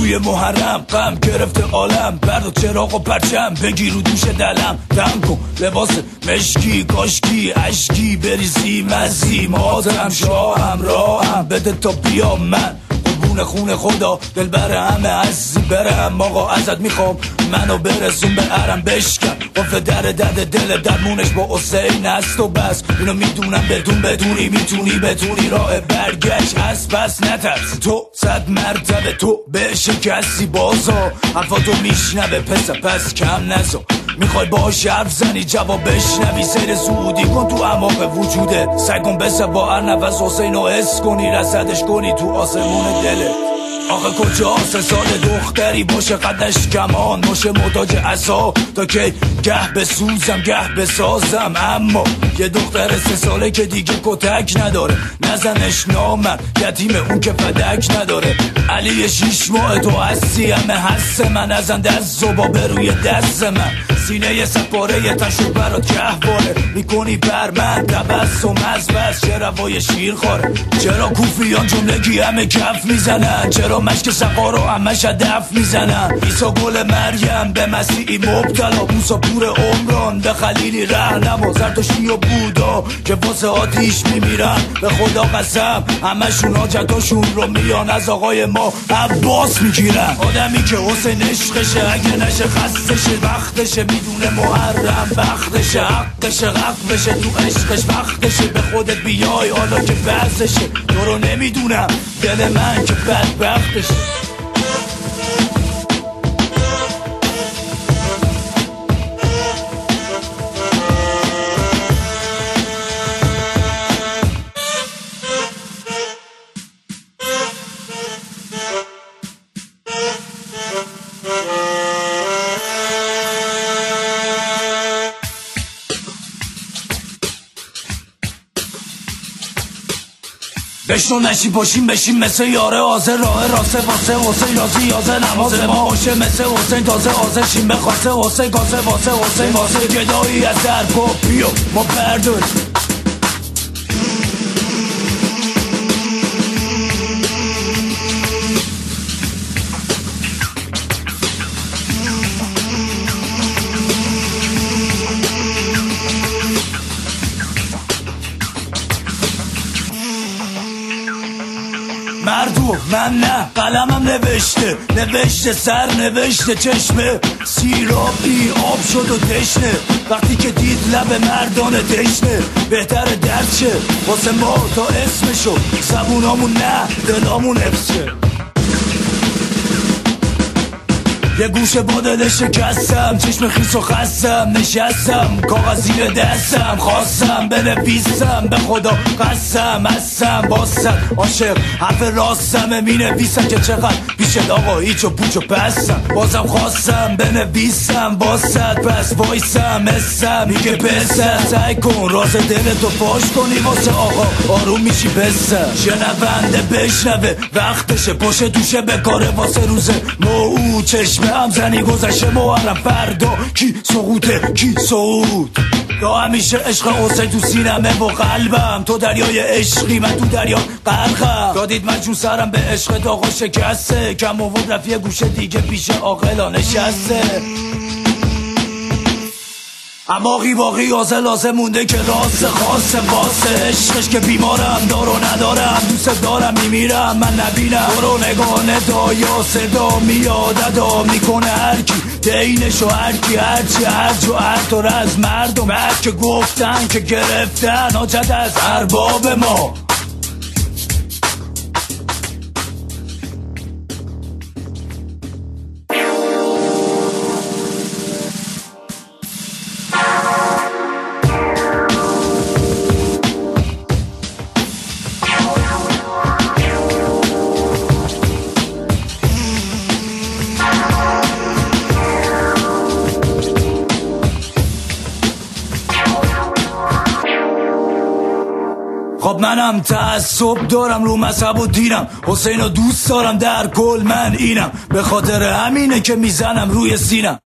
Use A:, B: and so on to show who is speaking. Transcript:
A: توی محرم غم گرفته عالم، برد و چراغ و پرچم بگیر رو دوش دلم، دم کن لباس مشکی کاشکی اشکی بریزی مزی مادرم شاهم راهم بده تا بیام من خونه خدا دلبر همه عزیزی برم آقا ازت میخوام منو برسون به عرم بشکن قفل در دل درمونش با حسین است و بس اینو میدونم بدونی میتونی بتونی راه برگشت هست بس نترس تو 100 مرتبه تو به شکستی بازا حرفاتو میشنوه پس کم نزا میخوای باهاش حرف زنی جواب بشنوی سیر زودی کن تو اعماق وجوده سعی کن بس با هر نفس حسینو حس کنی رصدش کنی تو آسمون دلت آخه کجا 3 سال دختری باشه قدش کمان باشه محتاج عصا تا که گه بسوزم گه بسازم اما یه دختر 3 ساله که دیگه کتک نداره نزنش نامرد یتیم اون که فدک نداره علی 6 ماه تو هستی همه هست من ازن دست زبابه روی دست من سینه سپاره تشو برات گهواره میکنی بر من تبسم از بس چه روای شیر خواره چرا کوفیان جملگی همه کف میزنن چرا مشک سقا رو همش دف میزنن عیسی گل مریم به مسیحی مبتلا موسی پور عمران به خلیلی رهنما زرتشتی و بودا که واسه آتیش میمیرن به خدا قسم همشون حاجتاشون رو میان از آقای ما عباس میگیرن آدمی که حسین عشقشه اگه نشه خستشه وقتشه میدونه محرم بختشه حقشه غق بشه تو عشقش وقتشه به خودت بیای حالا که بحثشه تو رو نمیدونم دل من که بدبختشه بشنو نشی باشیم بشیم مثل یاره آزه راه راسه واسه حسین رازی یازه نماز ما باشه مثل حسین تازه آزه شیم بخواسته حسین گازه واسه حسین واسه گدایی از در بیا ما برداریم مردو من نه قلمم نوشته سر نوشته چشمه سیرابی آب شد و تشنه وقتی که دید لب مردانه تشنه بهتر درد شه واسه ما تا اسمشو زبونامون نه دلامون حفظه یه گوشه با دل شکستم چشم خیس و خستم نشستم کاغذ زیر دستم خواستم بنویسم به خدا قسم هستم باستم عاشق حرف راستم مینویسم که چقدر پیشت آقا هیچ و پوچ و پسم بازم خواستم بنویسم باست پس وایسم اسم میگه پسر سعی کن راز دلتو فاش کنی واسه آقا آروم میشی پسر شنونده بشنوه وقتشه پاشه دوشه بکاره واسه روزه موعود چشم هم زنی گذشته محرم فردا کی سقوطه کی صعود تا همیشه عشق حسین تو سینمه و قلبم تو دریای عشقی من تو دریا غرقم دادید مجنون سرم به عشق آقا شکسته کم آورد رفت یه گوشه دیگه پیش عاقلا نشسته اما باقی آزه لازم مونده که راست خاصه واسه عشقش که بیمارم دارو ندارم دوست دارم میمیرم من نبینم برو نگاه ندایا صدا میاد ادا میکنه هرکی دینشو هرکی هرچی هرج و هرطور از مردم هر که گفتن که گرفتن حاجت از ارباب ما خب منم تعصب دارم رو مذهب و دینم حسین رو دوست دارم در کل من اینم به خاطر همینه که میزنم روی سینم